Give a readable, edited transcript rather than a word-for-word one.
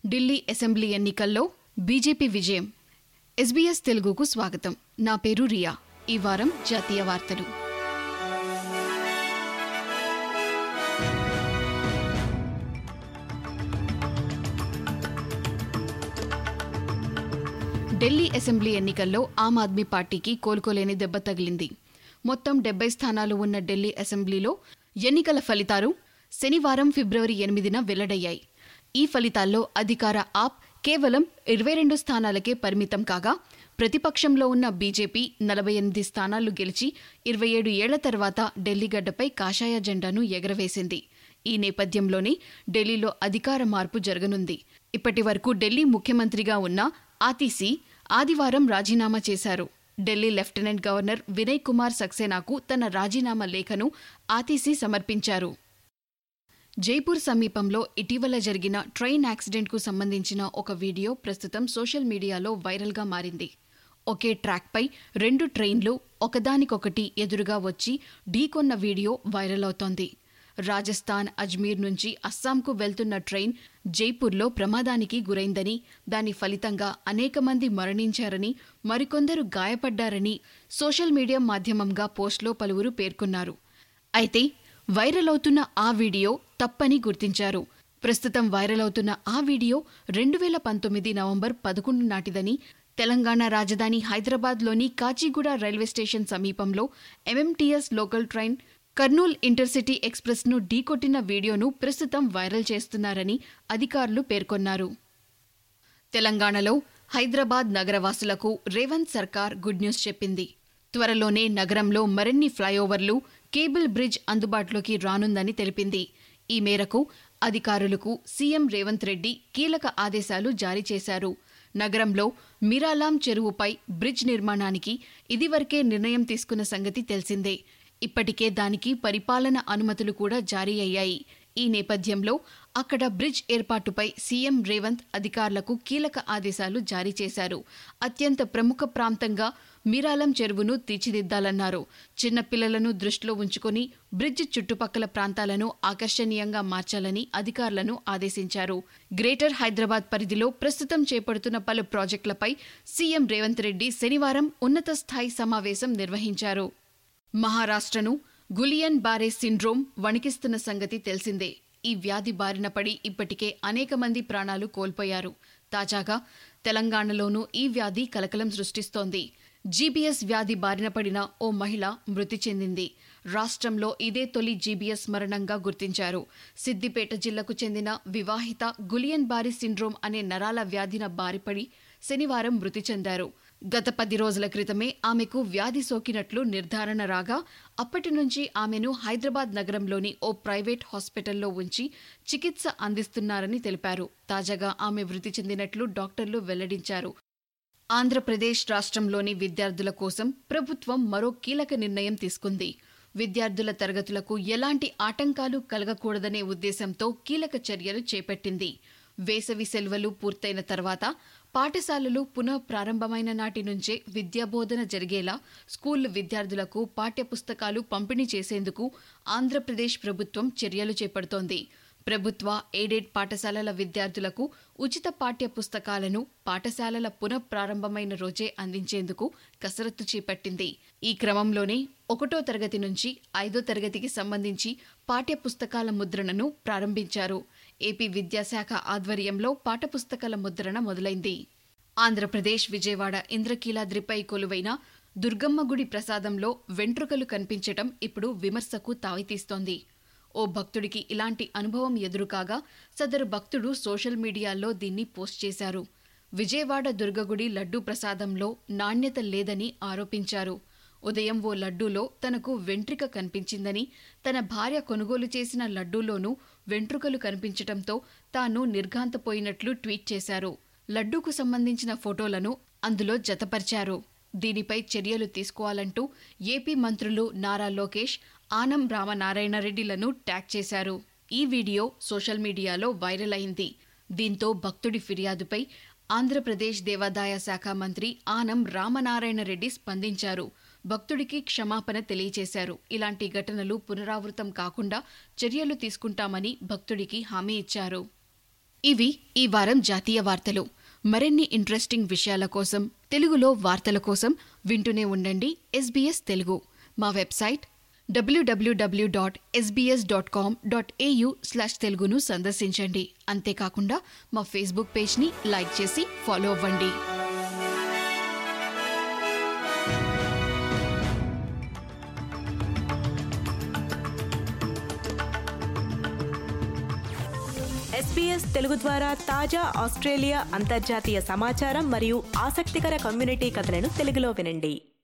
Delhi assembly ఎన్నికల్లో BJP విజయం. SBS తెలుగుకు స్వాగతం. నా పేరు రియా. ఈ వారం జాతీయ వార్తలు. ఢిల్లీ అసెంబ్లీ ఎన్నికల్లో ఆమ్ ఆద్మీ పార్టీకి కోలుకోలేని దెబ్బ తగిలింది. మొత్తం 70 స్థానాలు ఉన్న ఢిల్లీ అసెంబ్లీలో ఎన్నికల ఫలితాలు శనివారం ఫిబ్రవరి 8న వెల్లడయ్యాయి. ఈ ఫలితాల్లో అధికార ఆప్ కేవలం 22 స్థానాలకే పరిమితం కాగా, ప్రతిపక్షంలో ఉన్న బీజేపీ 48 స్థానాలు గెలిచి 27 ఏళ్ల తర్వాత ఢిల్లీ గడ్డపై కాషాయ జెండాను ఎగరవేసింది. ఈ నేపథ్యంలోనే ఢిల్లీలో అధికార మార్పు జరగనుంది. ఇప్పటి వరకు ఢిల్లీ ముఖ్యమంత్రిగా ఉన్న ఆతిషీ ఆదివారం రాజీనామా చేశారు. ఢిల్లీ లెఫ్టినెంట్ గవర్నర్ వినయ్ కుమార్ సక్సేనాకు తన రాజీనామా లేఖను ఆతిషీ సమర్పించారు. జైపూర్ సమీపంలో ఇటీవల జరిగిన ట్రైన్ యాక్సిడెంట్కు సంబంధించిన ఒక వీడియో ప్రస్తుతం సోషల్ మీడియాలో వైరల్గా మారింది. ఒకే ట్రాక్పై 2 ట్రైన్లు ఒకదానికొకటి ఎదురుగా వచ్చి ఢీకొన్న వీడియో వైరల్ అవుతోంది. రాజస్థాన్ అజ్మీర్ నుంచి అస్సాంకు వెళ్తున్న ట్రైన్ జైపూర్లో ప్రమాదానికి గురైందని, దాని ఫలితంగా అనేక మంది మరణించారని, మరికొందరు గాయపడ్డారని సోషల్ మీడియా మాధ్యమంగా పోస్టులో పలువురు పేర్కొన్నారు. అయితే వైరల్ అవుతున్న ఆ వీడియో తప్పని గుర్తించారు. ప్రస్తుతం వైరల్ అవుతున్న ఆ వీడియో 2019 నవంబర్ 11 నాటిదని, తెలంగాణ రాజధాని హైదరాబాద్లోని కాచిగూడ రైల్వే స్టేషన్ సమీపంలో MMTS local train Kurnool intercity ఎక్స్ప్రెస్ను ఢీకొట్టిన వీడియోను ప్రస్తుతం వైరల్ చేస్తున్నారని అధికారులు పేర్కొన్నారు. తెలంగాణలో హైదరాబాద్ నగరవాసులకు రేవంత్ సర్కార్ గుడ్ న్యూస్ చెప్పింది. త్వరలోనే నగరంలో మరిన్ని ఫ్లైఓవర్లు, కేబుల్ బ్రిడ్జ్ అందుబాటులోకి రానుందని తెలిపింది. ఈ మేరకు అధికారులకు సీఎం రేవంత్ రెడ్డి కీలక ఆదేశాలు జారీ చేశారు. నగరంలో మిరాలాం చెరువుపై బ్రిడ్జ్ నిర్మాణానికి ఇదివరకే నిర్ణయం తీసుకున్న సంగతి తెలిసిందే. ఇప్పటికే దానికి పరిపాలన అనుమతులు కూడా జారీ అయ్యాయి. ఈ నేపథ్యంలో అక్కడ బ్రిడ్జ్ ఏర్పాటుపై సీఎం రేవంత్ అధికారులకు కీలక ఆదేశాలు జారీ చేశారు. అత్యంత ప్రముఖ ప్రాంతంగా మిరాలం చెరువును తీర్చిదిద్దాలన్నారు. చిన్నపిల్లలను దృష్టిలో ఉంచుకుని బ్రిడ్జ్ చుట్టుపక్కల ప్రాంతాలను ఆకర్షణీయంగా మార్చాలని అధికారులను ఆదేశించారు. గ్రేటర్ హైదరాబాద్ పరిధిలో ప్రస్తుతం చేపడుతున్న పలు ప్రాజెక్టులపై సీఎం రేవంత్ రెడ్డి శనివారం ఉన్నత స్థాయి సమావేశం నిర్వహించారు. మహారాష్ట్రను గులియన్ బారే సిండ్రోమ్ వణికిస్తున్న సంగతి తెలిసిందే. ఈ వ్యాధి బారిన పడి ఇప్పటికే అనేక మంది ప్రాణాలు కోల్పోయారు. తాజాగా తెలంగాణలోనూ ఈ వ్యాధి కలకలం సృష్టిస్తోంది. జీబీఎస్ వ్యాధి బారిన పడిన ఓ మహిళ మృతి చెందింది. రాష్ట్రంలో ఇదే తొలి జీబీఎస్ మరణంగా గుర్తించారు. సిద్దిపేట జిల్లాకు చెందిన వివాహిత గులియన్ బారీ సిండ్రోమ్ అనే నరాల వ్యాధిన బారిపడి శనివారం మృతి చెందారు. గత 10 రోజుల క్రితమే ఆమెకు వ్యాధి సోకినట్లు నిర్ధారణ రాగా, అప్పటి నుంచి ఆమెను హైదరాబాద్ నగరంలోని ఓ ప్రైవేట్ హాస్పిటల్లో ఉంచి చికిత్స అందిస్తున్నారని తెలిపారు. తాజాగా ఆమె మృతి చెందినట్లు డాక్టర్లు వెల్లడించారు. ఆంధ్రప్రదేశ్ రాష్ట్రంలోని విద్యార్థుల కోసం ప్రభుత్వం మరో కీలక నిర్ణయం తీసుకుంది. విద్యార్థుల తరగతులకు ఎలాంటి ఆటంకాలు కలగకూడదనే ఉద్దేశంతో కీలక చర్యలు చేపట్టింది. వేసవి సెలవులు పూర్తయిన తర్వాత పాఠశాలలు పునః ప్రారంభమైన నాటి నుంచే విద్యాబోధన జరిగేలా స్కూల్ విద్యార్థులకు పాఠ్యపుస్తకాలు పంపిణీ చేసేందుకు ఆంధ్రప్రదేశ్ ప్రభుత్వం చర్యలు చేపడుతోంది. ప్రభుత్వ ఎయిడెడ్ పాఠశాలల విద్యార్థులకు ఉచిత పాఠ్య పుస్తకాలను పాఠశాలల పునః ప్రారంభమైన రోజే అందించేందుకు కసరత్తు చేపట్టింది. ఈ క్రమంలోనే 1వ తరగతి నుంచి 5వ తరగతికి సంబంధించి పాఠ్య పుస్తకాల ముద్రణను ప్రారంభించారు. ఏపీ విద్యాశాఖ ఆధ్వర్యంలో పాఠ్యపుస్తకాల ముద్రణ మొదలైంది. ఆంధ్రప్రదేశ్ విజయవాడ ఇంద్రకీలాద్రిపై కొలువైన దుర్గమ్మ గుడి ప్రసాదంలో వెంట్రుకలు కనిపించటం ఇప్పుడు విమర్శకు తావితీస్తోంది. ఓ భక్తుడికి ఇలాంటి అనుభవం ఎదురుకాగా సదరు భక్తుడు సోషల్ మీడియాలో దీన్ని పోస్ట్ చేశారు. విజయవాడ దుర్గగుడి లడ్డూ ప్రసాదంలో నాణ్యత లేదని ఆరోపించారు. ఉదయం ఓ లడ్డూలో తనకు వెంట్రిక కనిపించిందని, తన భార్య కొనుగోలు చేసిన లడ్డూలోనూ వెంట్రుకలు కనిపించటంతో తాను నిర్ఘాంతపోయినట్లు ట్వీట్ చేశారు. లడ్డూకు సంబంధించిన ఫోటోలను అందులో జతపరిచారు. దీనిపై చర్యలు తీసుకోవాలంటూ ఏపీ మంత్రులు నారా లోకేష్, ఆనం రామనారాయణ రెడ్డిలను ట్యాగ్ చేశారు. ఈ వీడియో సోషల్ మీడియాలో వైరల్ అయింది. దీంతో భక్తుడి ఫిర్యాదుపై ఆంధ్రప్రదేశ్ దేవాదాయ శాఖ మంత్రి ఆనం రామనారాయణ రెడ్డి స్పందించారు. భక్తుడికి క్షమాపణ తెలియజేశారు. ఇలాంటి ఘటనలు పునరావృతం కాకుండా చర్యలు తీసుకుంటామని భక్తుడికి హామీ ఇచ్చారు. ఇవి ఈ వారం జాతీయ వార్తలు. మరిన్ని ఇంట్రెస్టింగ్ విషయాల కోసం, తెలుగులో వార్తల కోసం వింటూనే ఉండండి SBS తెలుగు. మా వెబ్సైట్ www.sbs.com.au/teluguను సందర్శించండి. అంతేకాకుండా మా ఫేస్బుక్ పేజ్ని లైక్ చేసి ఫాలో అవ్వండి. SBS తెలుగు ద్వారా తాజా ఆస్ట్రేలియా అంతర్జాతీయ సమాచారం మరియు ఆసక్తికర కమ్యూనిటీ కథలను తెలుగులో వినండి.